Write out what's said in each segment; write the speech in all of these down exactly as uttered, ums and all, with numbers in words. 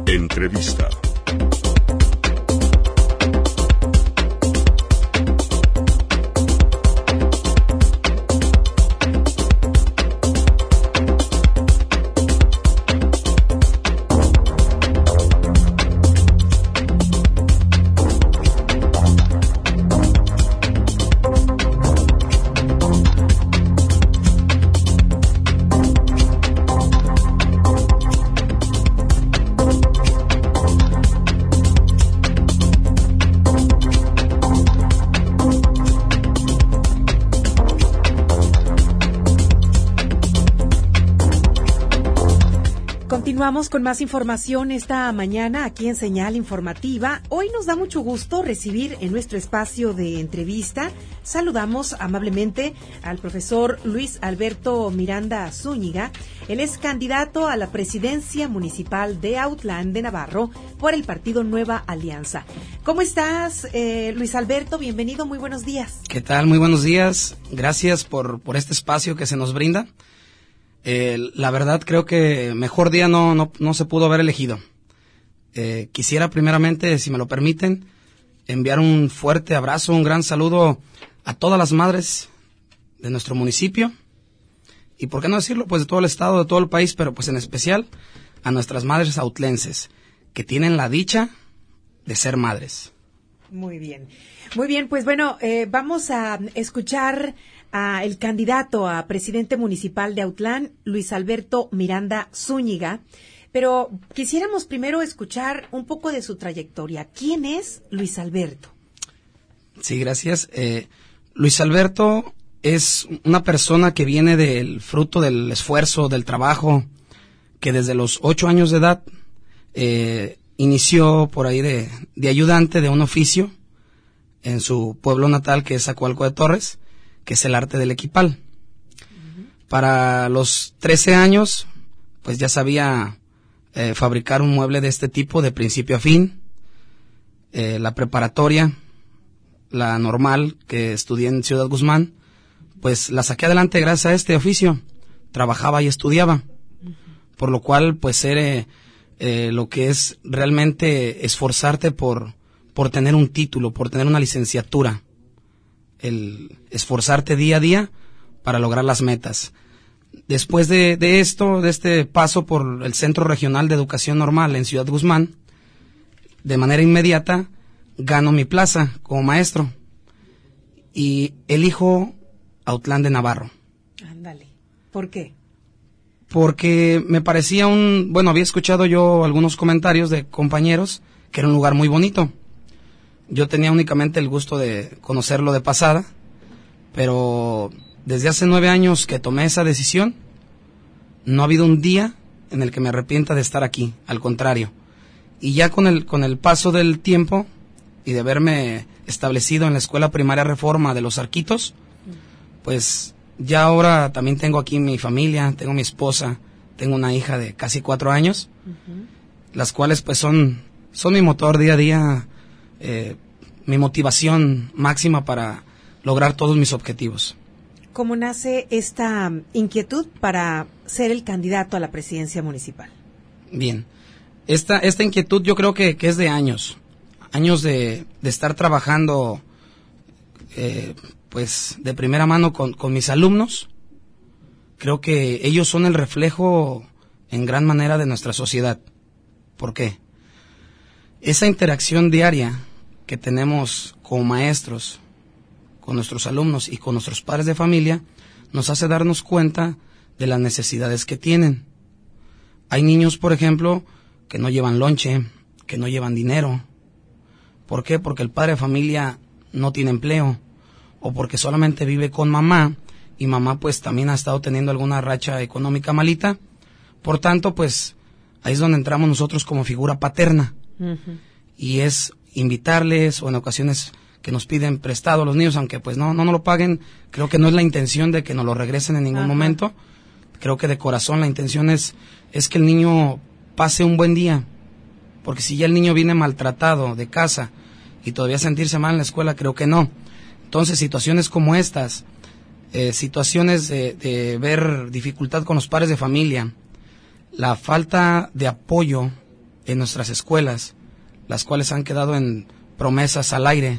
Entrevista. Continuamos con más información esta mañana aquí en Señal Informativa. Hoy nos da mucho gusto recibir en nuestro espacio de entrevista. Saludamos amablemente al profesor Luis Alberto Miranda Zúñiga. Él es candidato a la presidencia municipal de Autlán de Navarro por el partido Nueva Alianza. ¿Cómo estás, eh, Luis Alberto? Bienvenido, muy buenos días. ¿Qué tal? Muy buenos días. Gracias por, por este espacio que se nos brinda. Eh, la verdad creo que mejor día no, no, no se pudo haber elegido. Eh, quisiera primeramente, si me lo permiten, enviar un fuerte abrazo, un gran saludo a todas las madres de nuestro municipio y, por qué no decirlo, pues de todo el estado, de todo el país, pero pues en especial a nuestras madres autlenses que tienen la dicha de ser madres. Muy bien, muy bien, pues bueno, eh, vamos a escuchar a el candidato a presidente municipal de Autlán, Luis Alberto Miranda Zúñiga, pero quisiéramos primero escuchar un poco de su trayectoria. ¿Quién es Luis Alberto? Sí, gracias. Eh, Luis Alberto es una persona que viene del fruto del esfuerzo, del trabajo, que desde los ocho años de edad eh, inició por ahí de, de ayudante de un oficio en su pueblo natal, que es Zacualco de Torres, que es el arte del equipal. Uh-huh. Para los trece años, pues ya sabía eh, fabricar un mueble de este tipo de principio a fin. Eh, la preparatoria, la normal, que estudié en Ciudad Guzmán, pues la saqué adelante gracias a este oficio. Trabajaba y estudiaba. Uh-huh. Por lo cual, pues era eh, lo que es realmente esforzarte por, por tener un título, por tener una licenciatura. El esforzarte día a día para lograr las metas. Después de, de esto, de este paso por el Centro Regional de Educación Normal en Ciudad Guzmán, de manera inmediata gano mi plaza como maestro y elijo Autlán de Navarro. Ándale. ¿Por qué? Porque me parecía un... Bueno, había escuchado yo algunos comentarios de compañeros que era un lugar muy bonito. Yo tenía únicamente el gusto de conocerlo de pasada, pero desde hace nueve años que tomé esa decisión, no ha habido un día en el que me arrepienta de estar aquí, al contrario. Y ya con el, con el paso del tiempo y de haberme establecido en la Escuela Primaria Reforma de Los Arquitos, pues ya ahora también tengo aquí mi familia, tengo mi esposa, tengo una hija de casi cuatro años, uh-huh. las cuales pues son, son mi motor día a día. Eh, mi motivación máxima para lograr todos mis objetivos. ¿Cómo nace esta inquietud para ser el candidato a la presidencia municipal? Bien, esta, esta inquietud yo creo que, que es de años, años de, de estar trabajando eh, pues de primera mano con, con mis alumnos. Creo que ellos son el reflejo en gran manera de nuestra sociedad. ¿Por qué? Esa interacción diaria que tenemos como maestros, con nuestros alumnos y con nuestros padres de familia, nos hace darnos cuenta de las necesidades que tienen. Hay niños, por ejemplo, que no llevan lonche, que no llevan dinero. ¿Por qué? Porque el padre de familia no tiene empleo, o porque solamente vive con mamá, y mamá pues también ha estado teniendo alguna racha económica malita. Por tanto, pues ahí es donde entramos nosotros como figura paterna. Uh-huh. Y es invitarles, o en ocasiones que nos piden prestado a los niños, aunque pues no, no nos lo paguen. Creo que no es la intención de que nos lo regresen en ningún uh-huh. momento. Creo que de corazón la intención es, es que el niño pase un buen día. Porque si ya el niño viene maltratado de casa y todavía sentirse mal en la escuela, creo que no. Entonces, situaciones como estas, eh, situaciones de, de ver dificultad con los padres de familia, la falta de apoyo en nuestras escuelas, las cuales han quedado en promesas al aire,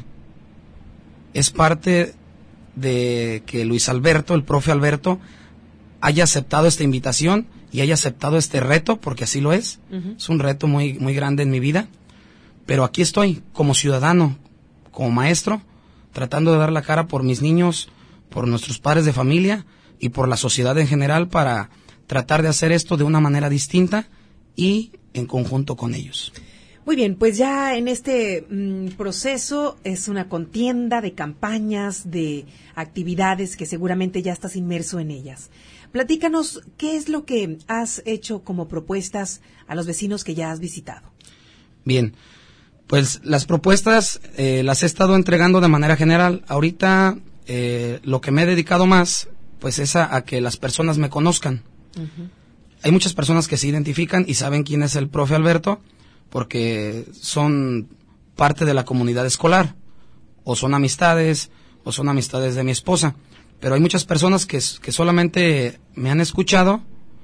es parte de que Luis Alberto, el profe Alberto, haya aceptado esta invitación y haya aceptado este reto, porque así lo es. Uh-huh. Es un reto muy, muy grande en mi vida, pero aquí estoy como ciudadano, como maestro, tratando de dar la cara por mis niños, por nuestros padres de familia y por la sociedad en general, para tratar de hacer esto de una manera distinta y en conjunto con ellos. Muy bien, pues ya en este mm, proceso es una contienda de campañas, de actividades que seguramente ya estás inmerso en ellas. Platícanos, ¿qué es lo que has hecho como propuestas a los vecinos que ya has visitado? Bien, pues las propuestas eh, las he estado entregando de manera general. Ahorita eh, lo que me he dedicado más, pues es a, a que las personas me conozcan. Uh-huh. Hay muchas personas que se identifican y saben quién es el profe Alberto, porque son parte de la comunidad escolar, o son amistades, o son amistades de mi esposa. Pero hay muchas personas que, que solamente me han escuchado,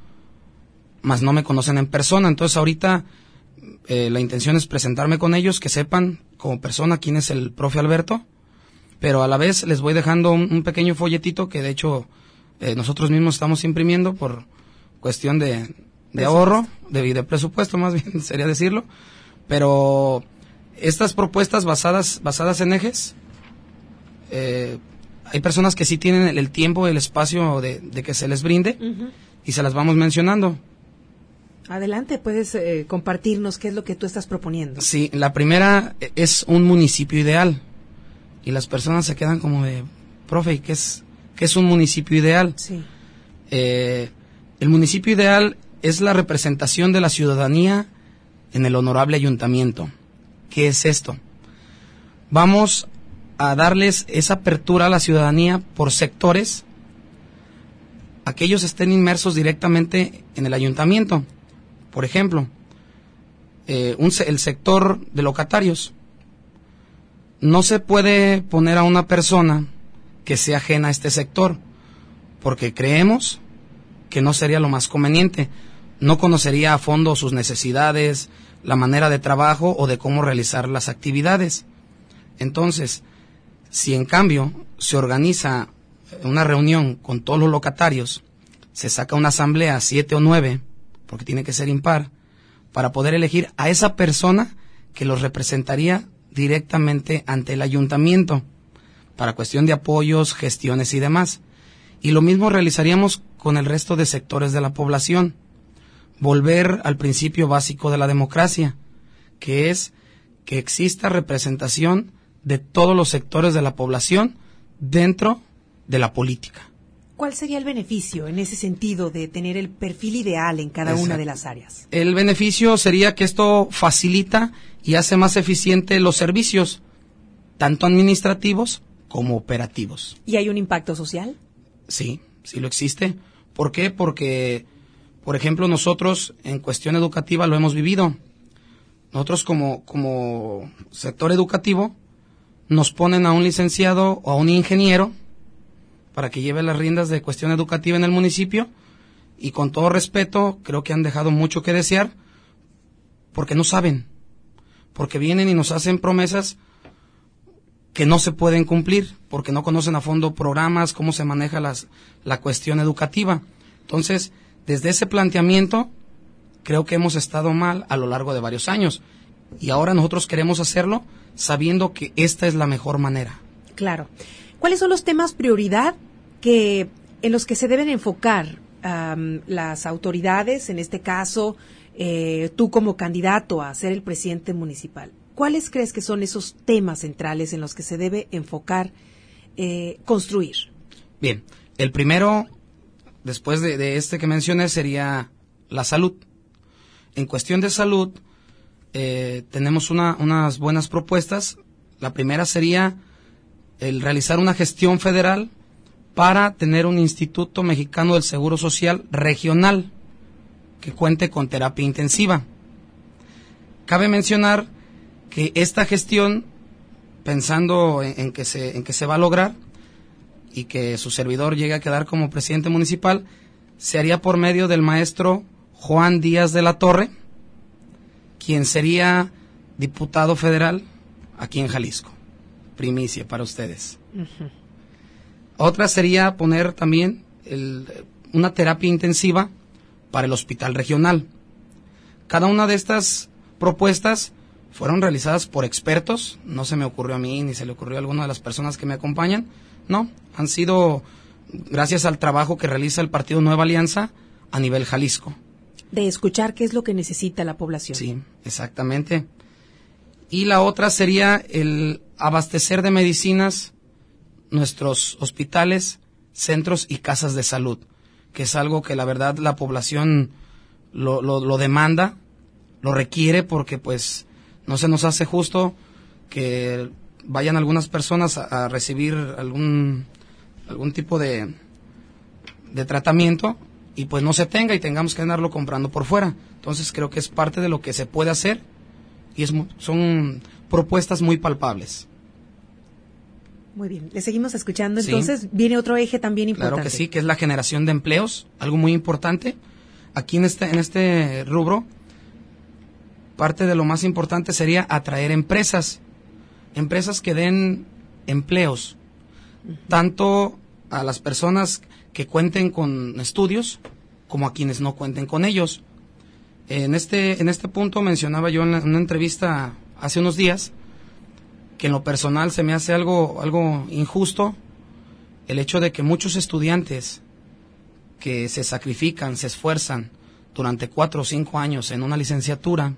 mas no me conocen en persona. Entonces ahorita eh, la intención es presentarme con ellos, que sepan como persona quién es el profe Alberto, pero a la vez les voy dejando un, un pequeño folletito que de hecho eh, nosotros mismos estamos imprimiendo por cuestión de... de ahorro, de, de presupuesto más bien sería decirlo, pero estas propuestas basadas basadas en ejes, eh, hay personas que sí tienen el, el tiempo, el espacio de, de que se les brinde, uh-huh, y se las vamos mencionando. Adelante, puedes eh, compartirnos qué es lo que tú estás proponiendo. Sí, la primera es un municipio ideal, y las personas se quedan como de, profe, ¿qué es, qué es un municipio ideal? Sí. Eh, el municipio ideal es la representación de la ciudadanía en el honorable ayuntamiento. ¿Qué es esto? Vamos a darles esa apertura a la ciudadanía por sectores, a que ellos estén inmersos directamente en el ayuntamiento. Por ejemplo, eh, un, el sector de locatarios. No se puede poner a una persona que sea ajena a este sector, porque creemos que no sería lo más conveniente. No conocería a fondo sus necesidades, la manera de trabajo o de cómo realizar las actividades. Entonces, si en cambio se organiza una reunión con todos los locatarios, se saca una asamblea, siete o nueve, porque tiene que ser impar, para poder elegir a esa persona que los representaría directamente ante el ayuntamiento, para cuestión de apoyos, gestiones y demás. Y lo mismo realizaríamos con el resto de sectores de la población. Volver al principio básico de la democracia, que es que exista representación de todos los sectores de la población dentro de la política. ¿Cuál sería el beneficio en ese sentido de tener el perfil ideal en cada Exacto. una de las áreas? El beneficio sería que esto facilita y hace más eficiente los servicios, tanto administrativos como operativos. ¿Y hay un impacto social? Sí, sí lo existe. ¿Por qué? Porque, por ejemplo, nosotros en cuestión educativa lo hemos vivido. Nosotros como, como sector educativo nos ponen a un licenciado o a un ingeniero para que lleve las riendas de cuestión educativa en el municipio, y con todo respeto creo que han dejado mucho que desear porque no saben, porque vienen y nos hacen promesas que no se pueden cumplir, porque no conocen a fondo programas, cómo se maneja las, la cuestión educativa. Entonces, desde ese planteamiento, creo que hemos estado mal a lo largo de varios años, y ahora nosotros queremos hacerlo sabiendo que esta es la mejor manera. Claro. ¿Cuáles son los temas prioridad que en los que se deben enfocar um, las autoridades, en este caso, eh, tú como candidato a ser el presidente municipal? ¿Cuáles crees que son esos temas centrales en los que se debe enfocar, eh, construir? Bien, el primero, después de, de este que mencioné, sería la salud. En cuestión de salud, eh, tenemos una, unas buenas propuestas. La primera sería el realizar una gestión federal para tener un Instituto Mexicano del Seguro Social regional que cuente con terapia intensiva. Cabe mencionar que esta gestión, pensando en, en que se en que se va a lograr y que su servidor llegue a quedar como presidente municipal, se haría por medio del maestro Juan Díaz de la Torre, quien sería diputado federal aquí en Jalisco. Primicia para ustedes. Uh-huh. Otra sería poner también el, una terapia intensiva para el hospital regional. Cada una de estas propuestas fueron realizadas por expertos, no se me ocurrió a mí ni se le ocurrió a alguna de las personas que me acompañan, no, han sido gracias al trabajo que realiza el Partido Nueva Alianza a nivel Jalisco. De escuchar qué es lo que necesita la población. Sí, exactamente. Y la otra sería el abastecer de medicinas nuestros hospitales, centros y casas de salud, que es algo que la verdad la población lo, lo, lo demanda, lo requiere, porque pues no se nos hace justo que vayan algunas personas a, a recibir algún algún tipo de, de tratamiento y pues no se tenga y tengamos que andarlo comprando por fuera. Entonces creo que es parte de lo que se puede hacer y es, son propuestas muy palpables. Muy bien, le seguimos escuchando. Entonces sí. Viene otro eje también importante. Claro que sí, que es la generación de empleos, algo muy importante. Aquí en este, en este rubro, parte de lo más importante sería atraer empresas, empresas que den empleos, uh-huh. tanto a las personas que cuenten con estudios como a quienes no cuenten con ellos. En este, en este punto mencionaba yo en, la, en una entrevista hace unos días que en lo personal se me hace algo, algo injusto el hecho de que muchos estudiantes que se sacrifican, se esfuerzan durante cuatro o cinco años en una licenciatura,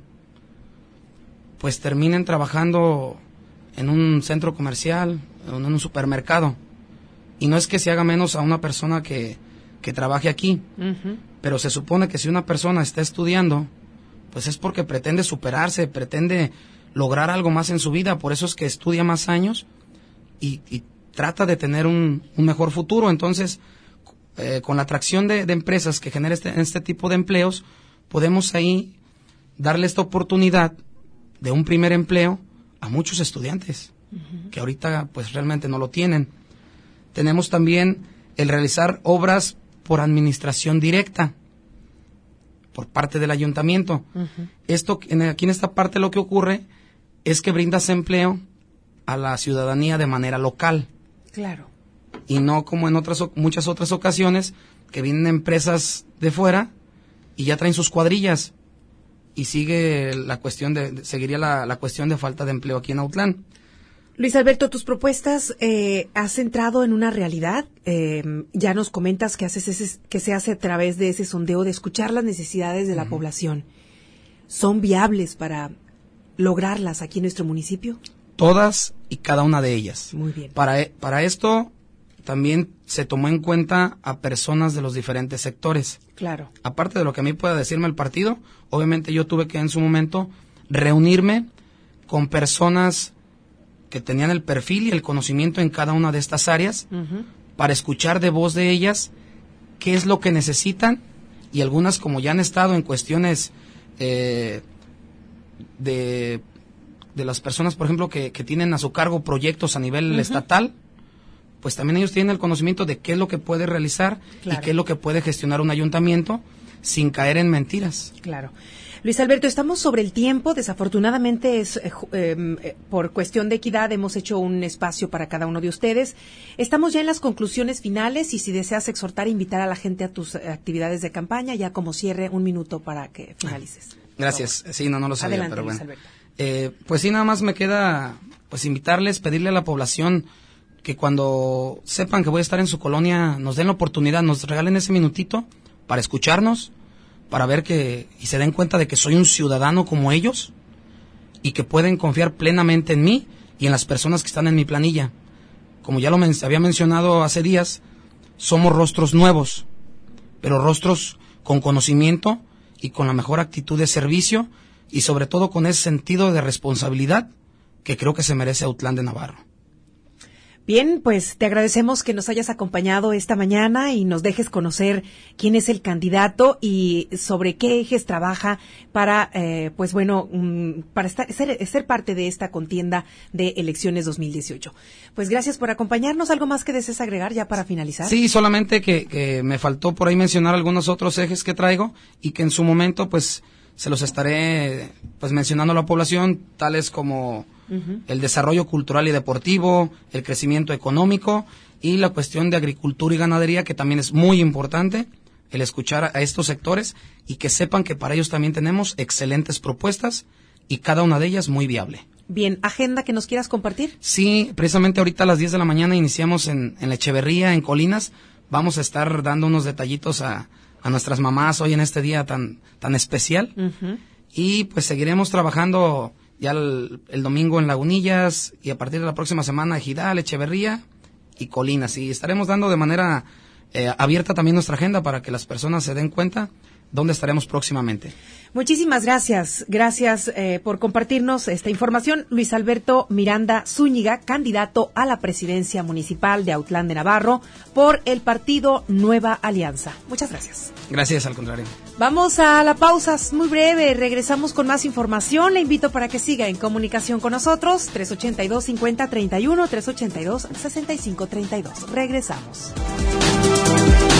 pues terminen trabajando en un centro comercial, en un supermercado. Y no es que se haga menos a una persona que, que trabaje aquí, uh-huh. pero se supone que si una persona está estudiando, pues es porque pretende superarse, pretende lograr algo más en su vida, por eso es que estudia más años y, y trata de tener un, un mejor futuro. Entonces, eh, con la atracción de, de empresas que genera este, este tipo de empleos, podemos ahí darle esta oportunidad de un primer empleo a muchos estudiantes, uh-huh. que ahorita pues realmente no lo tienen. Tenemos también el realizar obras por administración directa, por parte del ayuntamiento. Uh-huh. Esto, en, aquí en esta parte lo que ocurre es que brindas empleo a la ciudadanía de manera local. Claro. Y no como en otras muchas otras ocasiones que vienen empresas de fuera y ya traen sus cuadrillas y sigue la cuestión de seguiría la, la cuestión de falta de empleo aquí en Autlán. Luis Alberto, tus propuestas eh, has centrado en una realidad. Eh, ya nos comentas que haces ese, que se hace a través de ese sondeo de escuchar las necesidades de la uh-huh. población. ¿Son viables para lograrlas aquí en nuestro municipio? Todas y cada una de ellas. Muy bien. Para, para esto también se tomó en cuenta a personas de los diferentes sectores. Claro. Aparte de lo que a mí pueda decirme el partido, obviamente yo tuve que en su momento reunirme con personas que tenían el perfil y el conocimiento en cada una de estas áreas, uh-huh. para escuchar de voz de ellas qué es lo que necesitan, y algunas, como ya han estado en cuestiones eh, de, de las personas, por ejemplo, que, que tienen a su cargo proyectos a nivel uh-huh. estatal, pues también ellos tienen el conocimiento de qué es lo que puede realizar, claro. y qué es lo que puede gestionar un ayuntamiento sin caer en mentiras. Claro. Luis Alberto, estamos sobre el tiempo. Desafortunadamente, es eh, eh, por cuestión de equidad, hemos hecho un espacio para cada uno de ustedes. Estamos ya en las conclusiones finales y si deseas exhortar e invitar a la gente a tus actividades de campaña, ya como cierre, un minuto para que finalices. Gracias. Sí, no, no lo sabía, Adelante, pero bueno. Luis Alberto. Eh, pues sí, nada más me queda pues invitarles, pedirle a la población que cuando sepan que voy a estar en su colonia, nos den la oportunidad, nos regalen ese minutito para escucharnos, para ver que, y se den cuenta de que soy un ciudadano como ellos, y que pueden confiar plenamente en mí y en las personas que están en mi planilla. Como ya lo men- había mencionado hace días, somos rostros nuevos, pero rostros con conocimiento y con la mejor actitud de servicio, y sobre todo con ese sentido de responsabilidad que creo que se merece Autlán de Navarro. Bien, pues te agradecemos que nos hayas acompañado esta mañana y nos dejes conocer quién es el candidato y sobre qué ejes trabaja para, eh, pues bueno, um, para estar, ser, ser parte de esta contienda de elecciones dos mil dieciocho. Pues gracias por acompañarnos. ¿Algo más que desees agregar ya para finalizar? Sí, solamente que, que me faltó por ahí mencionar algunos otros ejes que traigo y que en su momento, pues, se los estaré pues mencionando a la población, tales como uh-huh. el desarrollo cultural y deportivo, el crecimiento económico y la cuestión de agricultura y ganadería, que también es muy importante el escuchar a estos sectores y que sepan que para ellos también tenemos excelentes propuestas y cada una de ellas muy viable. Bien, ¿agenda que nos quieras compartir? Sí, precisamente ahorita a las diez de la mañana iniciamos en, en la Echeverría, en Colinas. Vamos a estar dando unos detallitos a, a nuestras mamás hoy en este día tan, tan especial. Uh-huh. Y pues seguiremos trabajando ya el, el domingo en Lagunillas y a partir de la próxima semana Ejidal, Echeverría y Colinas. Y estaremos dando de manera eh, abierta también nuestra agenda para que las personas se den cuenta dónde estaremos próximamente. Muchísimas gracias. Gracias eh, por compartirnos esta información. Luis Alberto Miranda Zúñiga, candidato a la presidencia municipal de Autlán de Navarro por el partido Nueva Alianza. Muchas gracias. Gracias, al contrario. Vamos a la pausa muy breve. Regresamos con más información. Le invito para que siga en comunicación con nosotros. tres ochenta y dos, cincuenta, treinta y uno, tres ochenta y dos, sesenta y cinco, treinta y dos. Regresamos.